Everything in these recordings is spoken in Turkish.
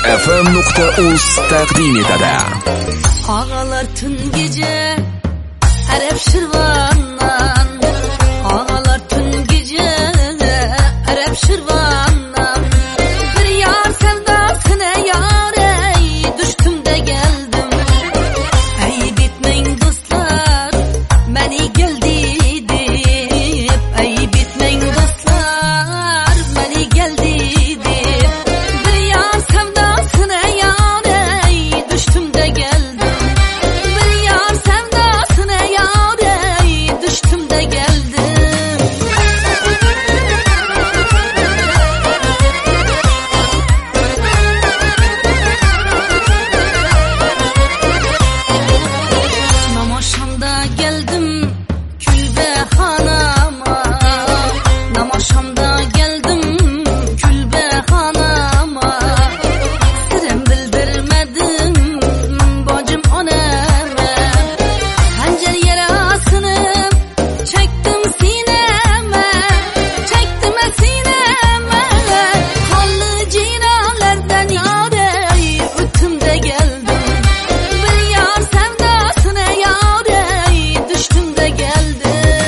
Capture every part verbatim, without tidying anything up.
f m nuqta uz taqdim etadi. Ağalar tün gece Arap şirvandan, ağalar tün gece Arap şirvandan, bir yar sevdasına yar ey düştüm de geldim. Ayıp etmeyin dostlar beni geldi deyip, ayıp etmeyin dostlar beni geldi deyip, bir yar sevdasına yar ey düştüm de geldim. Bir yar sevdasına yar ey düştüm de geldim. Namaşamda geldim Külbehanama, namaşamda geldim Külbehanama, sırrım bildirmedim bacım oneme. Hancer yarasını çektim sineme, çektim sineme, kanlı cinalardan yar ey öttüm de geldim. Bir yar sevdasına yar ey düştüm de geldim.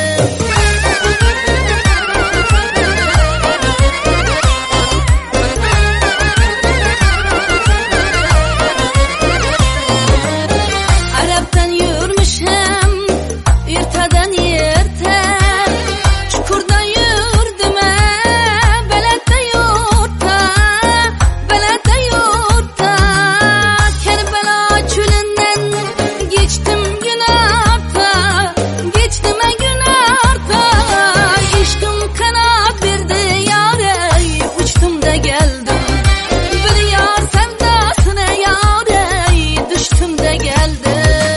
Arap'tan yürümüşem irtadan yerte, çukurdan yürüdüm e belette yurtta, belette yurtta. Kerbela çölünden geçtim günahta, geçtim e günahta. İşkım kanat verdi yar ey uçtum da geldim. Bir yar sevdasına yar ey düştüm de geldim.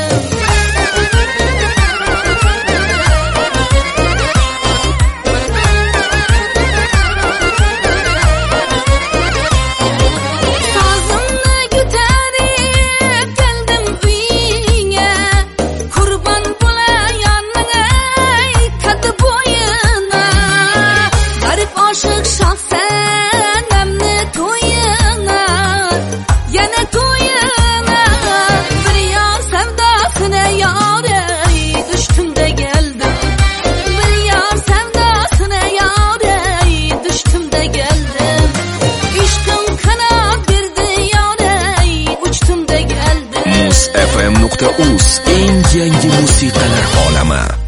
Sazımla götürüp geldim uyine, kurban bulayanın ey kadı boyuna. Garip aşık şahsen emni toyuna, yine toyuna. Bir yar sevdasına yar ey düştüm de geldim. Bir yar sevdasına yar ey düştüm de geldim. İşkım kanat verdi yar ey uçtum da geldim. muz f m nuqta uz eng yangi musiqalar olami.